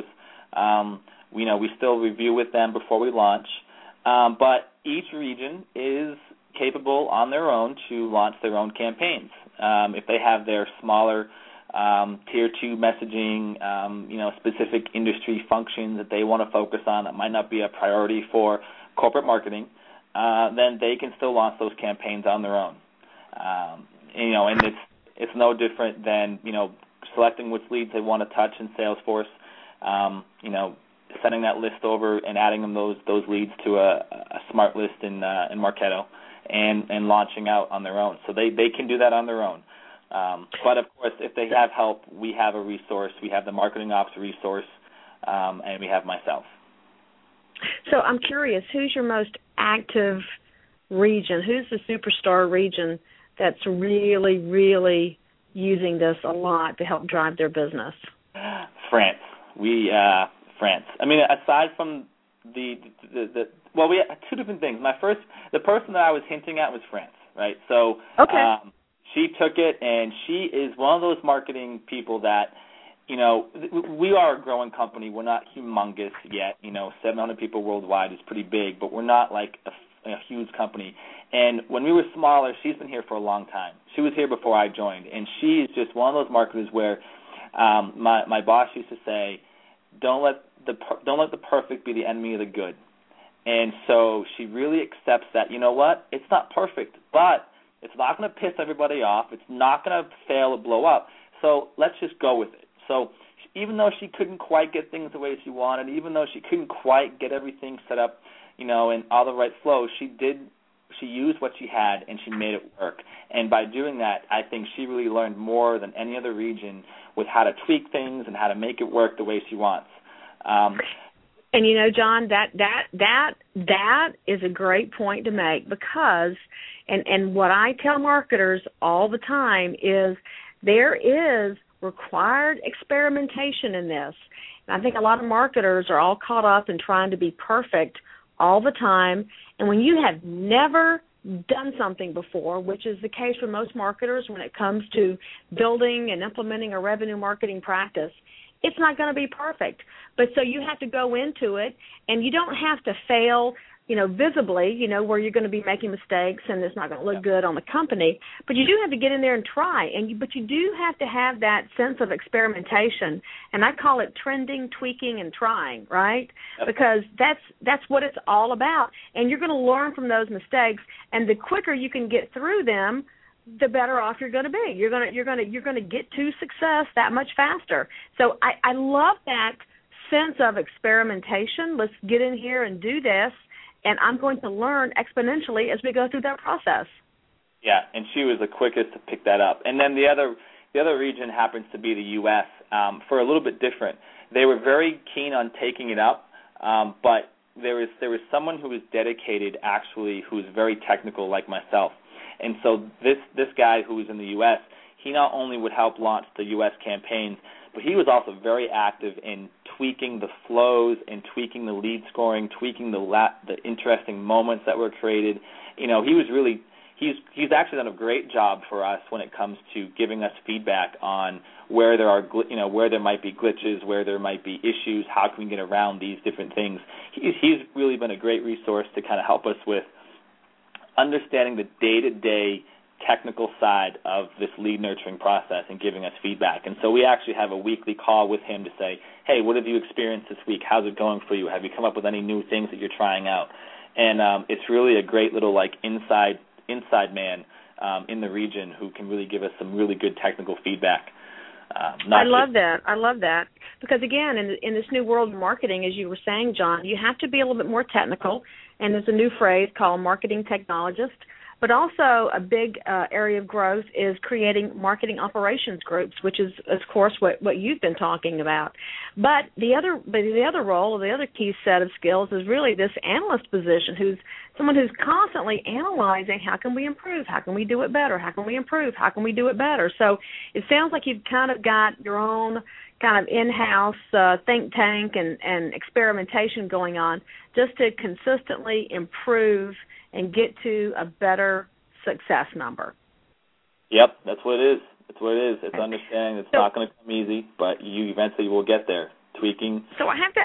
We still review with them before we launch. But each region is capable on their own to launch their own campaigns. If they have their smaller tier 2 messaging, specific industry functions that they want to focus on that might not be a priority for corporate marketing, then they can still launch those campaigns on their own. And it's no different than, selecting which leads they want to touch in Salesforce, sending that list over and adding them those leads to a smart list in Marketo and launching out on their own. So they can do that on their own. But, of course, if they have help, we have a resource. We have the marketing ops resource, and we have myself. So I'm curious, who's your most active region? Who's the superstar region that's really, really using this a lot to help drive their business? France. France. I mean, aside from we had two different things. The person that I was hinting at was France, right? So okay. She took it, and she is one of those marketing people that, we are a growing company. We're not humongous yet. 700 people worldwide is pretty big, but we're not like a huge company. And when we were smaller, she's been here for a long time. She was here before I joined, and she is just one of those marketers where my boss used to say, don't let the perfect be the enemy of the good. And so she really accepts that, it's not perfect, but it's not going to piss everybody off. It's not going to fail or blow up. So let's just go with it. So even though she couldn't quite get things the way she wanted, even though she couldn't quite get everything set up, and all the right flows, she used what she had and she made it work. And by doing that, I think she really learned more than any other region with how to tweak things and how to make it work the way she wants. And John, that is a great point to make because, and what I tell marketers all the time is there is required experimentation in this. And I think a lot of marketers are all caught up in trying to be perfect all the time. And when you have never done something before, which is the case for most marketers when it comes to building and implementing a revenue marketing practice, it's not going to be perfect. But so you have to go into it, and you don't have to fail, visibly, where you're going to be making mistakes and it's not going to look good on the company. But you do have to get in there and try. But you do have to have that sense of experimentation, and I call it trending, tweaking, and trying, right? Because that's what it's all about. And you're going to learn from those mistakes, and the quicker you can get through them, the better off you're going to be. You're going to get to success that much faster. So I love that sense of experimentation. Let's get in here and do this, and I'm going to learn exponentially as we go through that process. Yeah, and she was the quickest to pick that up. And then the other region happens to be the U.S. For a little bit different. They were very keen on taking it up, but there was someone who was dedicated, actually, who was very technical like myself. And so this guy who was in the U.S., he not only would help launch the U.S. campaigns, but he was also very active in tweaking the flows and tweaking the lead scoring, tweaking the interesting moments that were created. He's actually done a great job for us when it comes to giving us feedback on where there are where there might be glitches, where there might be issues, how can we get around these different things. He's really been a great resource to kind of help us with understanding the day-to-day technical side of this lead nurturing process and giving us feedback. And so we actually have a weekly call with him to say, hey, what have you experienced this week? How's it going for you? Have you come up with any new things that you're trying out? And it's really a great little inside man in the region who can really give us some really good technical feedback. I love that. Because, again, in this new world of marketing, as you were saying, John, you have to be a little bit more technical. And there's a new phrase called marketing technologist. but also a big area of growth is creating marketing operations groups, which is, of course, what you've been talking about. But the other role, or the other key set of skills, is really this analyst position, who's someone who's constantly analyzing, how can we improve, how can we do it better, how can we improve, how can we do it better. So it sounds like you've kind of got your own kind of in-house think tank and experimentation going on just to consistently improve and get to a better success number. Yep, that's what it is. That's what it is. It's understanding it's not going to come easy, but you eventually will get there, tweaking. So I have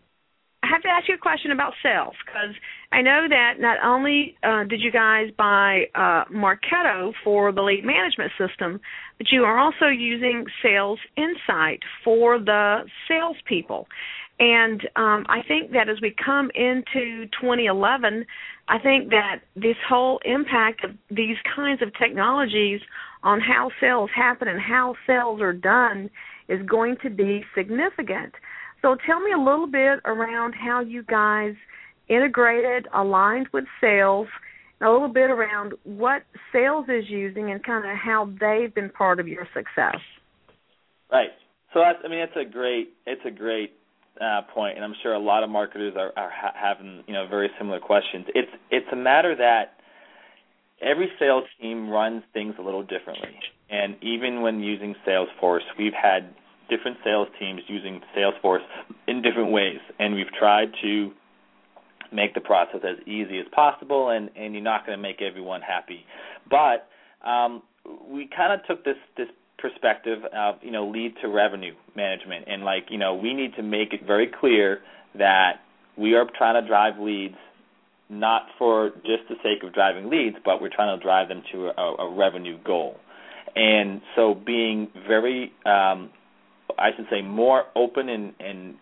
to ask you a question about sales, because I know that not only did you guys buy Marketo for the lead management system, but you are also using Sales Insight for the salespeople. And I think that as we come into 2011, I think that this whole impact of these kinds of technologies on how sales happen and how sales are done is going to be significant. So tell me a little bit around how you guys integrated, aligned with sales, and a little bit around what sales is using and kind of how they've been part of your success. Right. So it's a great point, and I'm sure a lot of marketers are having very similar questions. It's a matter that every sales team runs things a little differently, and even when using Salesforce, we've had different sales teams using Salesforce in different ways, and we've tried to make the process as easy as possible, and you're not going to make everyone happy. But we kind of took this perspective of, lead to revenue management, and we need to make it very clear that we are trying to drive leads not for just the sake of driving leads, but we're trying to drive them to a revenue goal. And so being very I should say more open and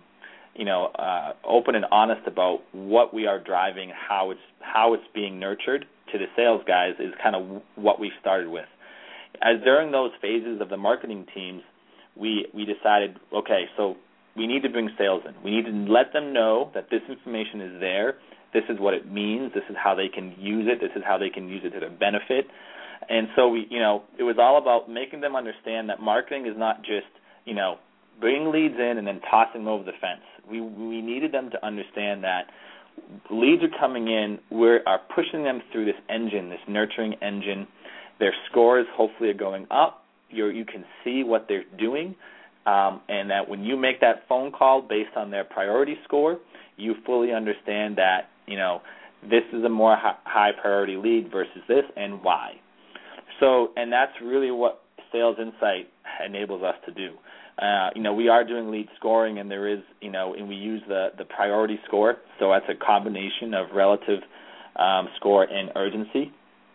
open and honest about what we are driving, how it's being nurtured to the sales guys is kind of what we started with. As during those phases of the marketing teams, we decided, okay, so we need to bring sales in. We need to let them know that this information is there. This is what it means. This is how they can use it. This is how they can use it to their benefit. And so it was all about making them understand that marketing is not just bringing leads in and then tossing them over the fence. We needed them to understand that leads are coming in, we are pushing them through this engine, this nurturing engine. Their scores hopefully are going up. You can see what they're doing, and that when you make that phone call based on their priority score, you fully understand that this is a more high priority lead versus this, and why. So, and that's really what Sales Insight enables us to do. We are doing lead scoring, and there is, and we use the priority score. So that's a combination of relative score and urgency.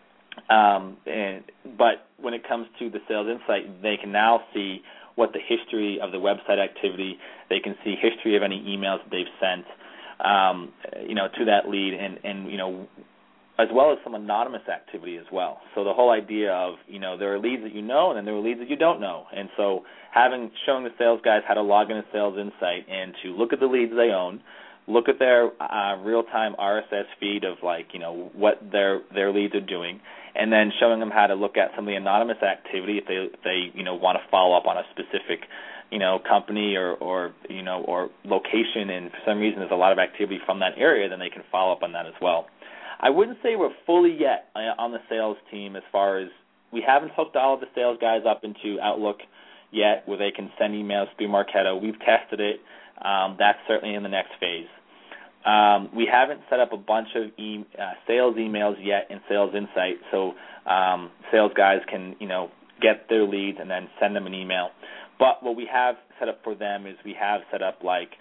But when it comes to the Sales Insight, they can now see what the history of the website activity. They can see history of any emails that they've sent, to that lead, and as well as some anonymous activity as well. So the whole idea of, there are leads that you know, and then there are leads that you don't know. And so showing the sales guys how to log in a Sales Insight and to look at the leads they own, look at their real-time RSS feed of, what their leads are doing, and then showing them how to look at some of the anonymous activity if they want to follow up on a specific company or location, and for some reason there's a lot of activity from that area, then they can follow up on that as well. I wouldn't say we're fully yet on the sales team as far as we haven't hooked all of the sales guys up into Outlook yet where they can send emails through Marketo. We've tested it. That's certainly in the next phase. We haven't set up a bunch of sales emails yet in Sales Insight, so sales guys can, get their leads and then send them an email. But what we have set up for them is we have set up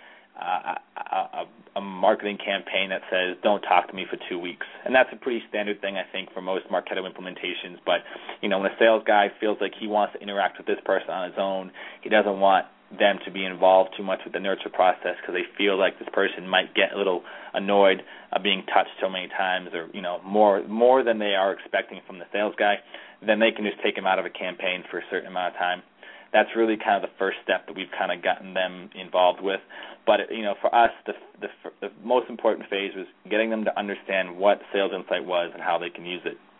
a marketing campaign that says, don't talk to me for 2 weeks. And that's a pretty standard thing, I think, for most Marketo implementations. But, when a sales guy feels like he wants to interact with this person on his own, he doesn't want them to be involved too much with the nurture process because they feel like this person might get a little annoyed of being touched so many times or, more than they are expecting from the sales guy, then they can just take him out of a campaign for a certain amount of time. That's really kind of the first step that we've kind of gotten them involved with. But, for us, the most important phase was getting them to understand what Sales Insight was and how they can use it.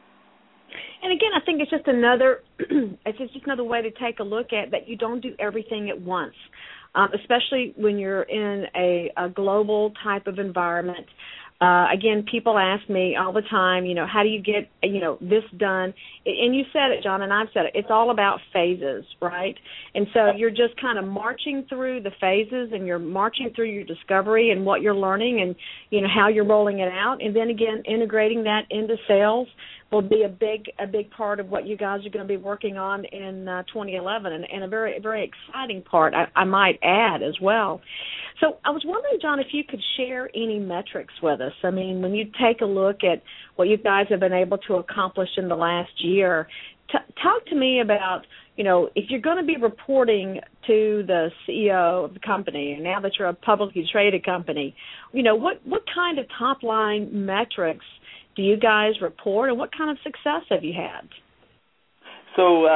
again, I think it's just another way to take a look at that. You don't do everything at once, especially when you're in a global type of environment. Again, people ask me all the time, how do you get, this done? And you said it, John, and I've said it. It's all about phases, right? And so you're just kind of marching through the phases, and you're marching through your discovery and what you're learning and, how you're rolling it out. And then, again, integrating that into sales will be a big part of what you guys are going to be working on in 2011, and a very, very exciting part, I might add, as well. So I was wondering, John, if you could share any metrics with us. I mean, when you take a look at what you guys have been able to accomplish in the last year, talk to me about, if you're going to be reporting to the CEO of the company, and now that you're a publicly traded company, what kind of top-line metrics do you guys report, and what kind of success have you had? So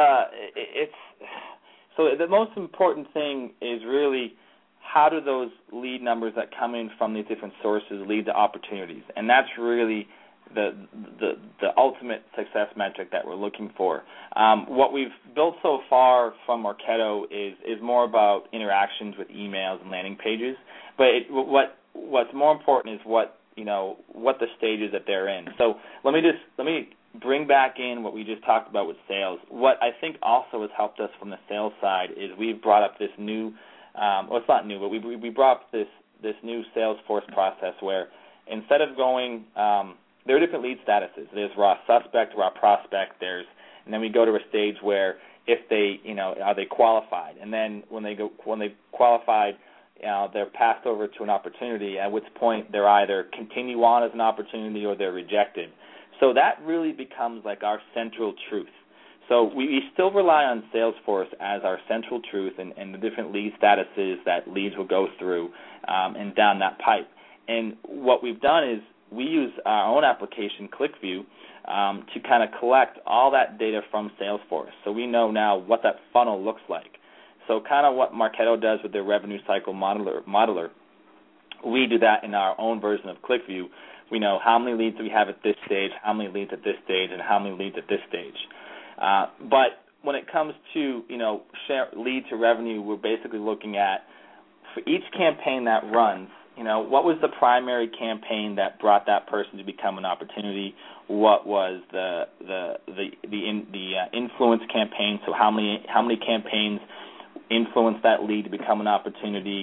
the most important thing is really how do those lead numbers that come in from these different sources lead to opportunities, and that's really the ultimate success metric that we're looking for. What we've built so far from Marketo is more about interactions with emails and landing pages, but what's more important is what the stages that they're in. So let me bring back in what we just talked about with sales. What I think also has helped us from the sales side is we've brought up this new, it's not new, but we brought up this new Salesforce process where instead of going, there are different lead statuses. There's raw suspect, raw prospect. And then we go to a stage where if they, are they qualified, and then when they qualified, they're passed over to an opportunity, at which point they're either continue on as an opportunity or they're rejected. So that really becomes like our central truth. So we still rely on Salesforce as our central truth and the different lead statuses that leads will go through and down that pipe. And what we've done is we use our own application, ClickView, to kind of collect all that data from Salesforce. So we know now what that funnel looks like. So kind of what Marketo does with their revenue cycle modeler, we do that in our own version of ClickView. We know how many leads do we have at this stage, how many leads at this stage, and how many leads at this stage. But when it comes to, lead to revenue, we're basically looking at, for each campaign that runs, what was the primary campaign that brought that person to become an opportunity? What was the influence campaign? So how many campaigns influenced that lead to become an opportunity?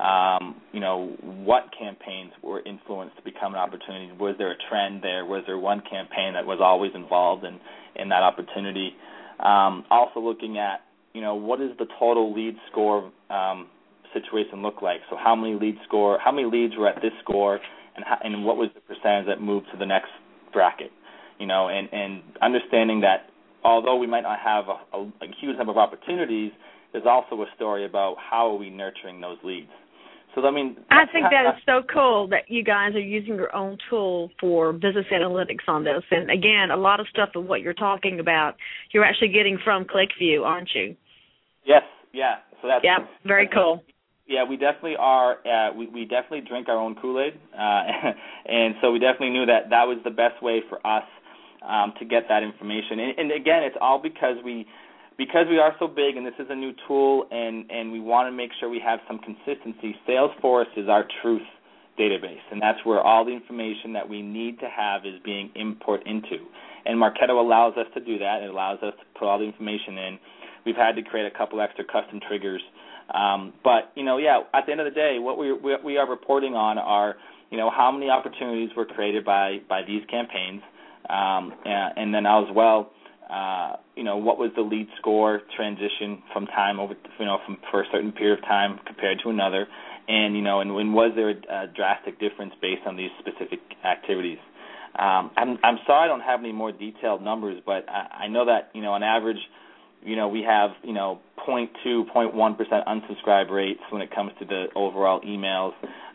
What campaigns were influenced to become an opportunity? Was there a trend there? Was there one campaign that was always involved in that opportunity? Also looking at, what is the total lead score situation look like? So how many leads were at this score, and what was the percentage that moved to the next bracket? And understanding that although we might not have a huge number of opportunities, there's also a story about how are we nurturing those leads. So, I think that is so cool that you guys are using your own tool for business analytics on this. And, again, a lot of stuff of what you're talking about, you're actually getting from ClickView, aren't you? Yes, yeah. So that's very cool. Yeah, we definitely are. We definitely drink our own Kool-Aid, and so we definitely knew that was the best way for us to get that information. And again, it's all because we are so big, and this is a new tool, and we want to make sure we have some consistency. Salesforce is our truth database, and that's where all the information that we need to have is being import into. And Marketo allows us to do that. It allows us to put all the information in. We've had to create a couple extra custom triggers. But, at the end of the day, what we are reporting on are, how many opportunities were created by these campaigns, and then as well, what was the lead score transition from time over, for a certain period of time compared to another, and, and when was there a drastic difference based on these specific activities. I'm sorry I don't have any more detailed numbers, but I know that, on average, we have, 0.2, 0.1% unsubscribe rates when it comes to the overall emails.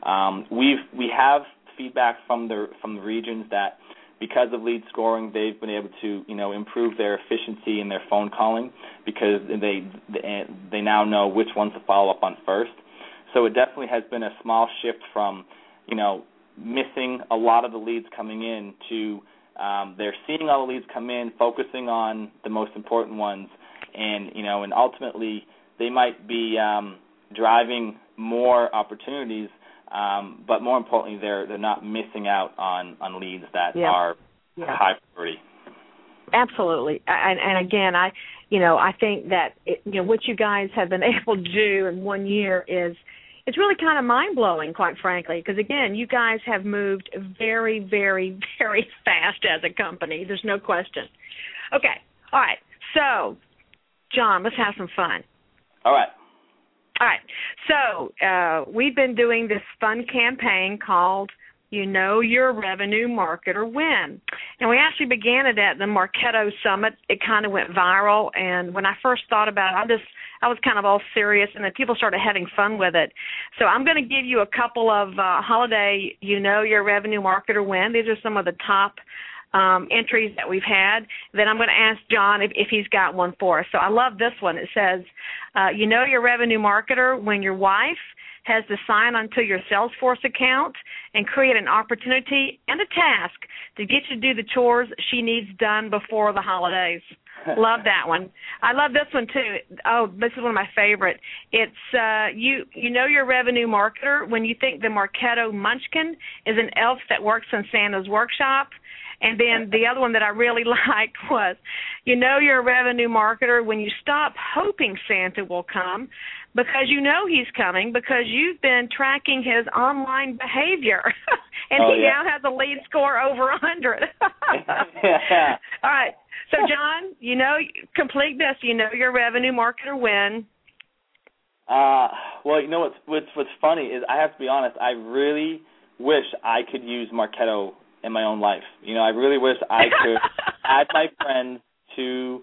We have feedback from the regions that because of lead scoring, they've been able to, improve their efficiency in their phone calling because they now know which ones to follow up on first. So it definitely has been a small shift from, missing a lot of the leads coming in to they're seeing all the leads come in, focusing on the most important ones, and and ultimately they might be driving more opportunities, but more importantly, they're not missing out on leads that are high priority. Absolutely, and again, I think that what you guys have been able to do in 1 year is it's really kind of mind blowing, quite frankly, because again, you guys have moved very, very, very fast as a company. There's no question. Okay, all right. So, John, let's have some fun. All right. All right, so we've been doing this fun campaign called You Know Your Revenue Marketer When. And we actually began it at the Marketo Summit. It kind of went viral, and when I first thought about it, I was kind of all serious, and then people started having fun with it. So I'm going to give you a couple of holiday You Know Your Revenue Marketer When. These are some of the top entries that we've had. Then I'm going to ask John if he's got one for us. So I love this one. It says, you know your revenue marketer when your wife has to sign onto your Salesforce account and create an opportunity and a task to get you to do the chores she needs done before the holidays. Love that one. I love this one, too. Oh, this is one of my favorite. It's you know your revenue marketer when you think the Marketo Munchkin is an elf that works in Santa's workshop. And then the other one that I really liked was, you know you're a revenue marketer when you stop hoping Santa will come because you know he's coming because you've been tracking his online behavior. And he now has a lead score over 100. Yeah. All right. So, John, complete this. You know your revenue marketer when. Well, what's funny is I have to be honest, I really wish I could use Marketo in my own life. I really wish I could add my friends to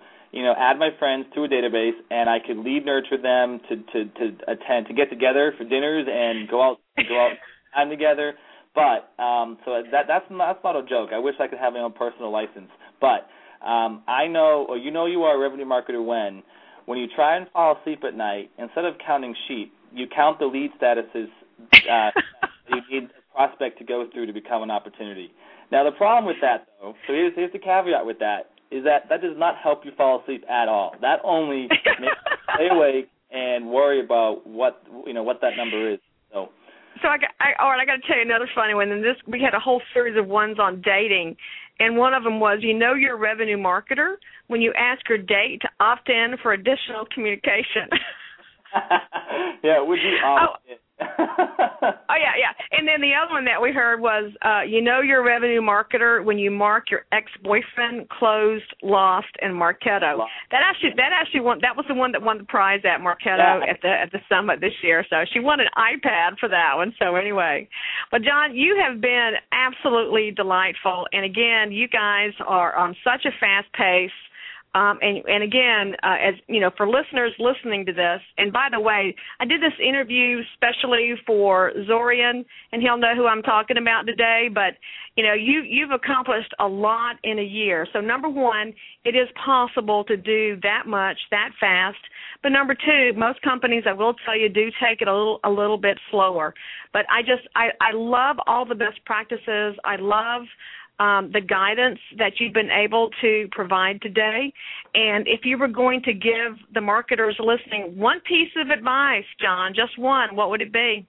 a database, and I could lead nurture them to get together for dinners and go out time together. But that's not a joke. I wish I could have my own personal license. But I know, or you are a revenue marketer when you try and fall asleep at night, instead of counting sheep, you count the lead statuses you need a prospect to go through to become an opportunity. Now, the problem with that, though, so here's the caveat with that, is that does not help you fall asleep at all. That only makes you stay awake and worry about what that number is. So I got to tell you another funny one. And we had a whole series of ones on dating, and one of them was, you know your revenue marketer when you ask your date to opt in for additional communication. Yeah, would you opt in? Oh, yeah. And then the other one that we heard was, you know your revenue marketer when you mark your ex-boyfriend closed, lost, and Marketo. That was the one that won the prize at Marketo at the summit this year. So she won an iPad for that one. So anyway, but John, you have been absolutely delightful. And again, you guys are on such a fast pace. And again, as for listeners listening to this, and by the way, I did this interview specially for Zorian, and he'll know who I'm talking about today. But you've accomplished a lot in a year. So number one, it is possible to do that much that fast. But number two, most companies, I will tell you, do take it a little bit slower. But I love all the best practices. I love the guidance that you've been able to provide today. And if you were going to give the marketers listening one piece of advice, John, just one, what would it be?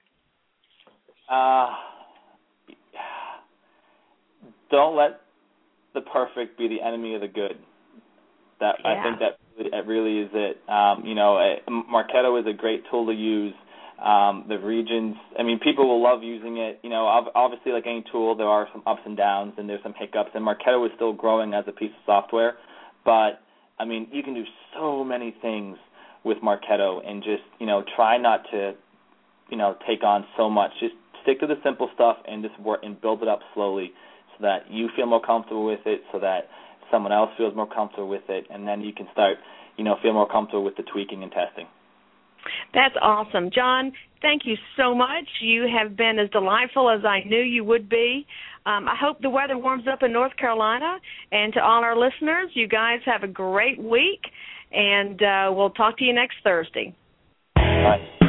Don't let the perfect be the enemy of the good. I think that really is it. Marketo is a great tool to use. The regions, people will love using it. Obviously, like any tool, there are some ups and downs, and there's some hiccups, and Marketo is still growing as a piece of software. But, you can do so many things with Marketo and just, try not to, take on so much. Just stick to the simple stuff and just work and build it up slowly so that you feel more comfortable with it, so that someone else feels more comfortable with it, and then you can start, feel more comfortable with the tweaking and testing. That's awesome. John, thank you so much. You have been as delightful as I knew you would be. I hope the weather warms up in North Carolina. And to all our listeners, you guys have a great week, and we'll talk to you next Thursday. All right.